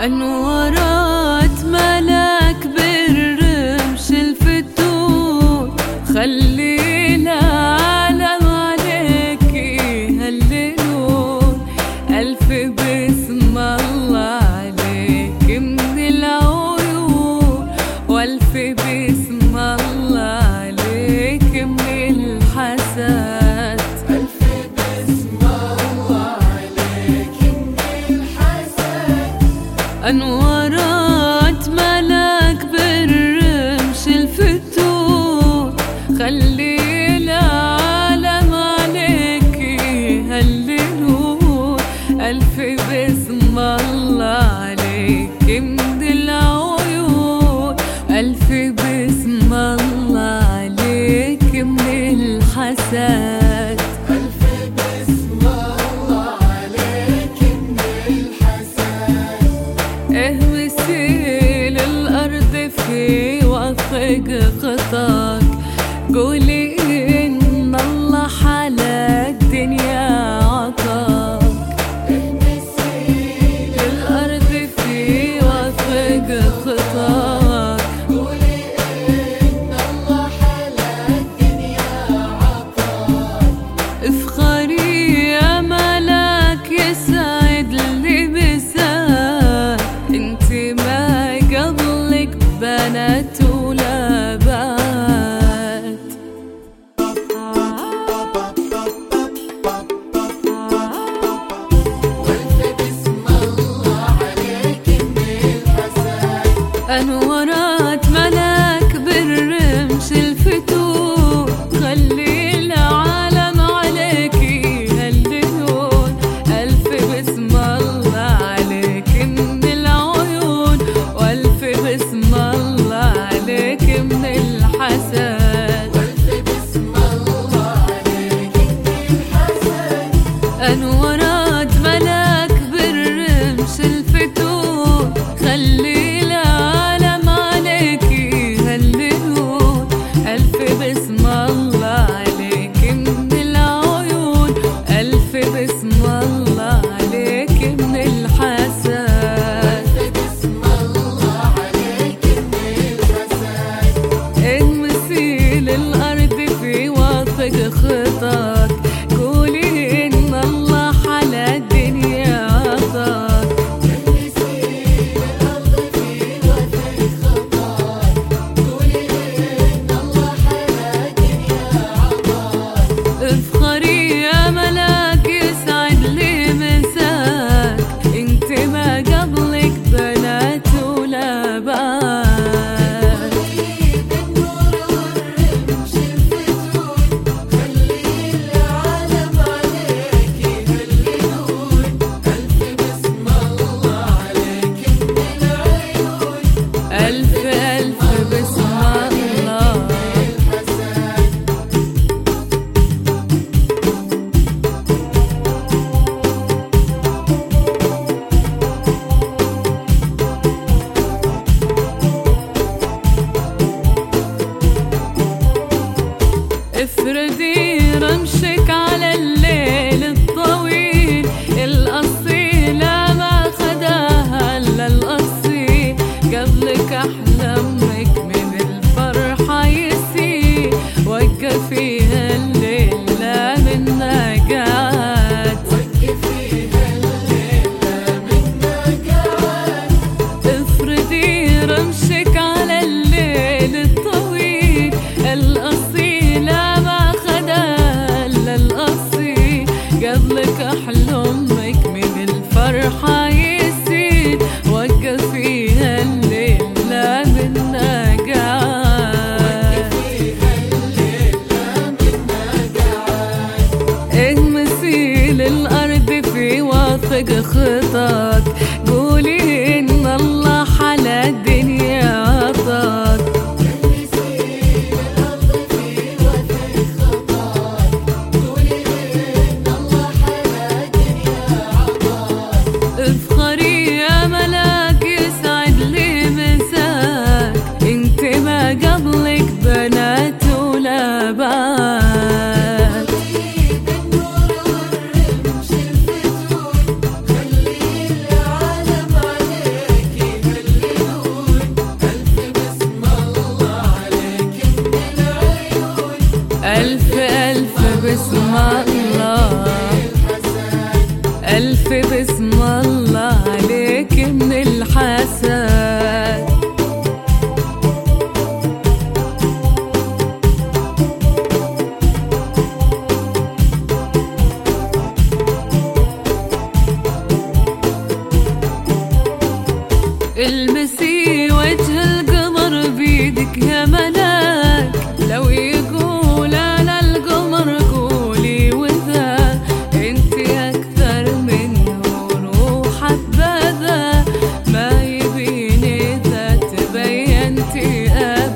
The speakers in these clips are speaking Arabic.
أنورات ملاك بالرمش الفتون، خلي العالم عليك يهللون. ألف بسم الله عليك من العيون، وألف بسم الله عليك من الحسد. ألف بسم الله عليك من الحسد. أنورات ملاك بالرمش الفتون، خلي العالم عليك يهللون. ألف بسم الله عليك من العيون، ألف بسم الله عليك من الحسد. ألف بسم الله عليك من الحسد. اهوسي للأرض في وفق خطاك، قولي إن الله حلا الدنيا عطاك. اهوسي للأرض في وفق خطاك، قولي إن الله حلا الدنيا عطاك. افخري يا ملاك يسعد لبساك، انت ما قبلك بنات ولا بات. وألف بسم الله عليك من الحسد. أنورات ملاك بالرمش الفتون، خلي العالم عليك يهللون. ألف بسم الله عليك من العيون، وألف بسم الله عليك من الحسد. وألف بسم الله عليك من الحسد. أنورات ملاك بالرمش الفتون، خلي العالم عليك يهللون. ألف بسم الله عليك من العيون، ألف بسم الله عليك من الحسد. بسم الله عليك من الحسد. المثيل الأرض في وفق خطاك، قولي إن الله حلا الدنيا عطاك. اهوسي للأرض في وفق خطاك، قولي إن الله حلا الدنيا عطاك. افخري يا ملاك يسعد لي مساك، انت ما قبلك بنات ولا بات. بالنور والرمش الفتون، خلي العالم عليك يهللون. ألف بسم الله عليك من العيون، ألف ألف بسم الله. الحسد. افردي رمشك على الليل الطويل، الأصيلة ما خداها إلا الأصيل. قبلك أحلامك من الفرحة يسيل، وقفيها الليلة من نقات. وقفيها الليلة من نقعات. افردي رمشك على الليل الطويل، الأصيلة ما خدها إلا الأصيل. قبلك أحلامك من الفرحة يسيل، وقفيها الليلة من نقعات. وقفيها الليلة من نقعات. اهمسي للأرض في وفق خطاك، قولي إن الله حلا الدنيا عطاك. اهوسي للأرض في وفق خطاك، قولي إن الله حلا الدنيا عطاك. افخري يا ملاك يسعد لي مساك، انت ما قبلك بنات ولا بات. بالنور والرمش الفتون، خلي المسي وجه القمر بيدك يا ملاك، لو يقول انا القمر قولي وذا، انت اكثر منه روح حبذا، ما يبيني ذا تبينتي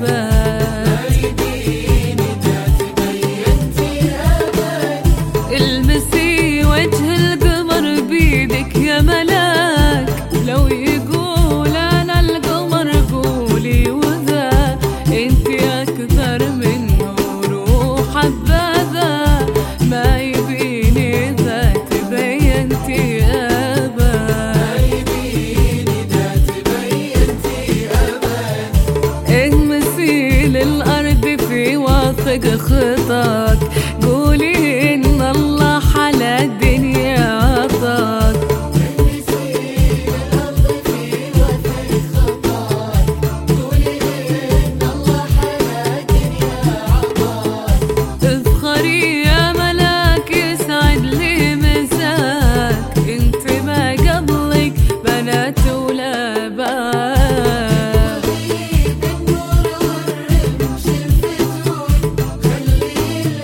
المسي وجه القمر بيدك يا ملاك، لو يقول انا القمر قولي وذا، انت اكثر منه روح حبذا، ما يبيني ذا تبينتي امسي للارض في واثق خطاك، قولي ان الله على الدنيا عطاك، افخري يا ملاك يسعد لي مساك، انت ما قبلك بنات ولا بات. بالنور والرمش الفتون، خلي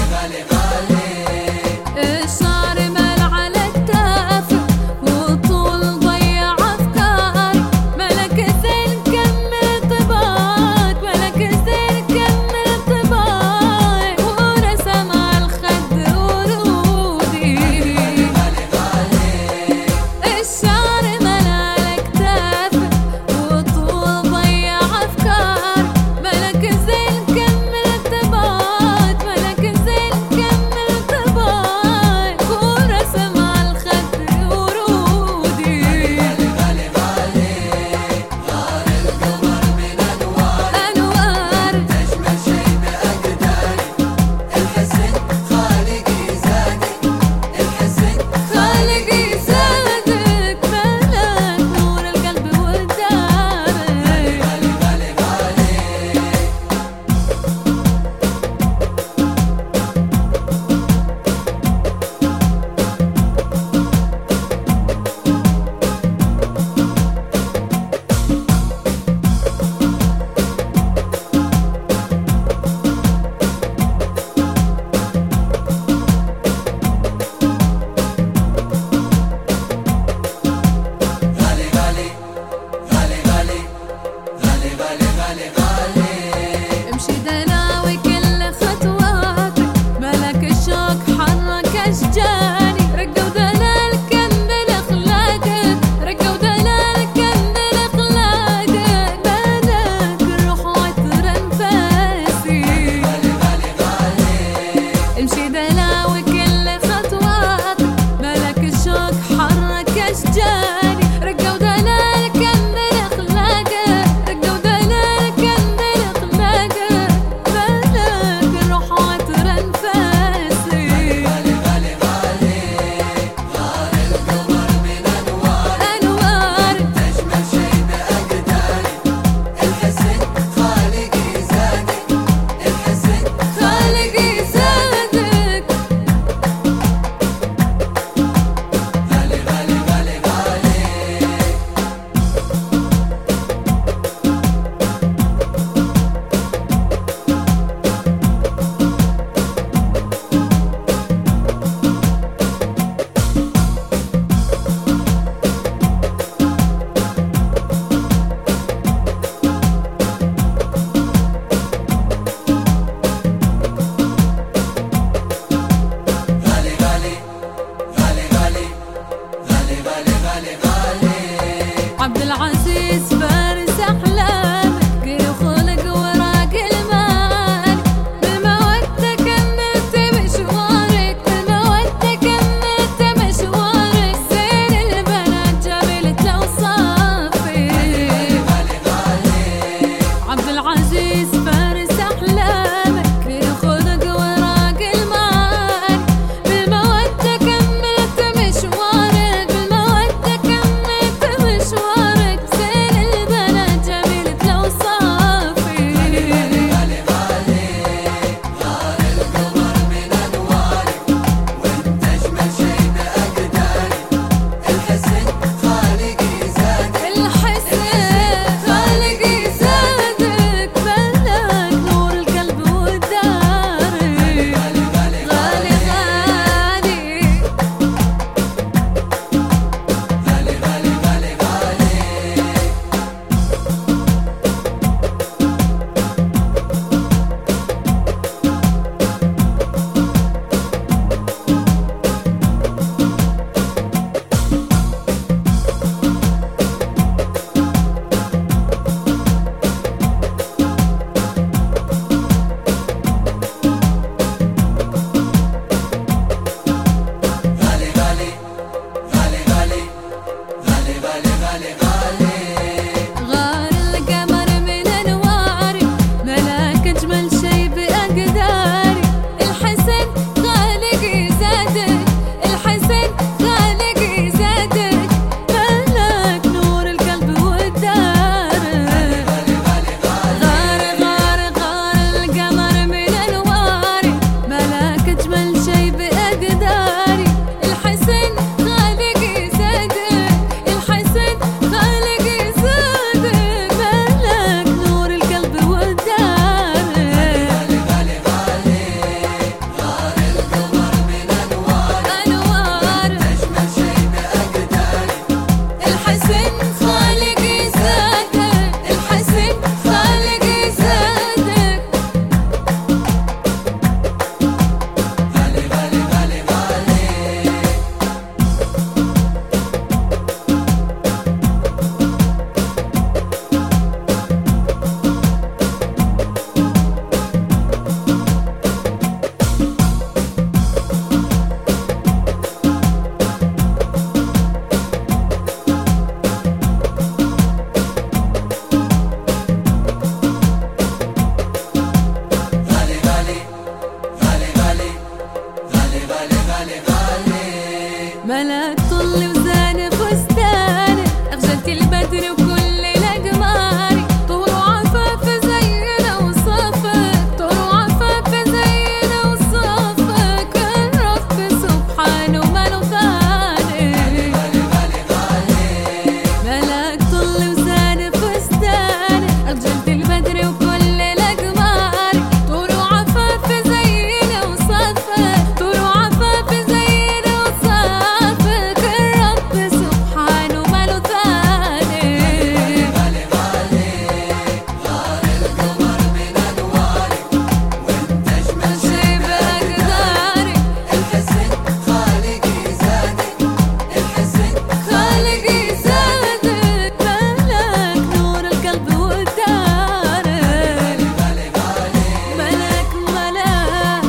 غالي غالي. الشعر مال على كتافي وطول ضيع أفكاري، ملك زين كمل طباعك، ملك زين كمل طباعك، ورسم على الخد ورودي. الشعر مال على كتافي وطول ضيع أفكاري، ملك زين كمل طباعك، ملك زين كمل ملاك طل وزان فستاني أخجلت البدر وكل الأقمار طول وعفاف زينا وصفك طول وعفاف زينا وصفك الرب سبحانه ما له ثاني ملاك طل وزان فستاني أخجلت البدر وكل الأقمار طول وعفاف زينا وصفك طول وعفاف زينا وصفك الرب سبحانه ما له ثاني شي بأقداري خالقي زادك ملاك نور القلب والدار ملاك ملاك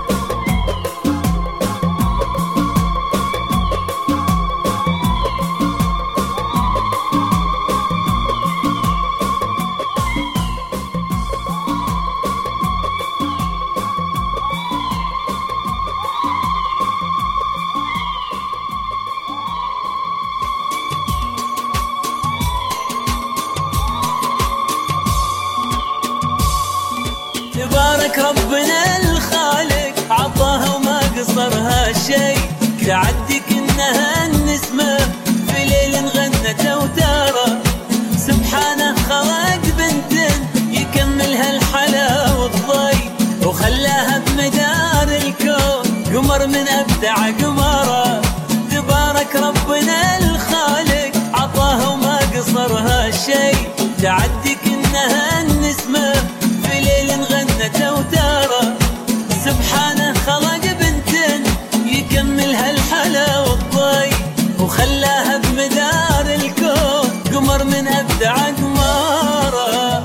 تبارك ربنا الخالق عطاها وما قصرها شيء تعدي كأنها النسمة في ليل غنت أوتارة سبحانه خلق بنت يكملها الحلا والضي وخلاها بمدار الكون قمر من أبدع قمارة تبارك ربنا الخالق عطاها وما قصرها شيء تعدي كأنها النسمة في ليل غنت أوتارة سبحانه خلق بنت يكملها الحلا والضي وخلاها بمدار الكون قمر من أبدع قمارة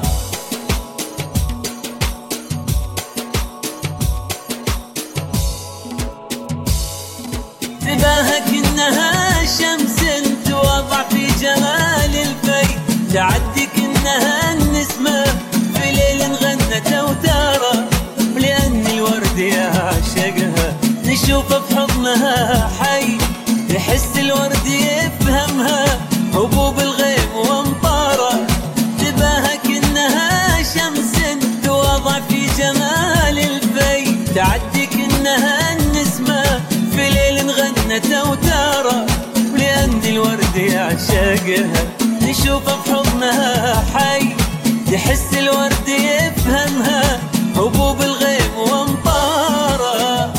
تباهك إنها شمس توضع في جمال الفي تعدي كأنها النسمة في ليل غنت أوتارة لأن الورد يعشقها نشوفه بحضنها حي تحس الورد يفهمها هبوب الغيم وامطاره تباهك إنها شمس توضع في جمال الفي تعدي كأنها النسمة في ليل غنت أوتارة لأن الورد يعشقها نشوفه بحضنها حي تحس الورد يفهمها هبوب الغيم وامطاره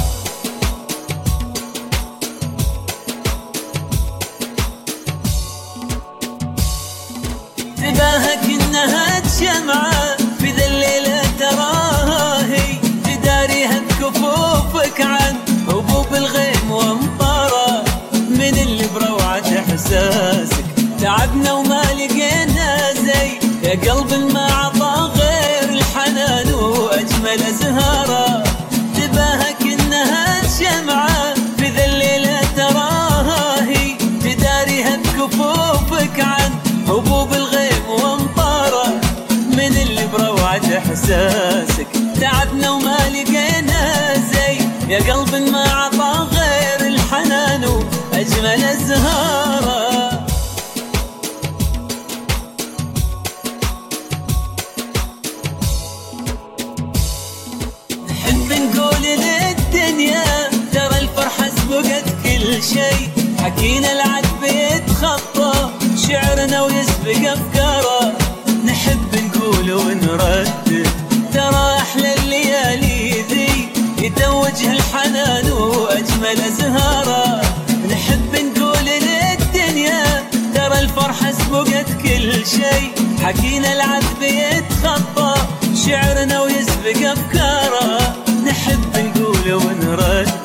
تباهك إنها تشمعة في ذا الليلة تراها هي تداريها بكفوفك عن هبوب الغيم وامطاره من اللي بروعة إحساسك تعبنا وما لقينا زي يا قلب ما عطى غير الحنان وأجمل زهارة تباهك إنها شمعة في ذا الليلة تراها هي تداريها بكفوفك عن هبوب الغيم وامطاره من اللي بروعة إحساسك تعبنا وما لقينا زي يا قلب ما عطى غير الحنان وأجمل زهارة نحب نقول للدنيا ترى الفرحة سبقت كل شيء حكينا العذب يتخطى شعرنا ويسبق أفكاره نحب نقول ونردد ترى أحلى الليالي ذي يتوجه الحنان وأجمل زهارة نحب نقول للدنيا ترى الفرحة سبقت كل شيء حكينا العذب يتخطى شعرنا ويسبق أفكاره نحب نقول ونردد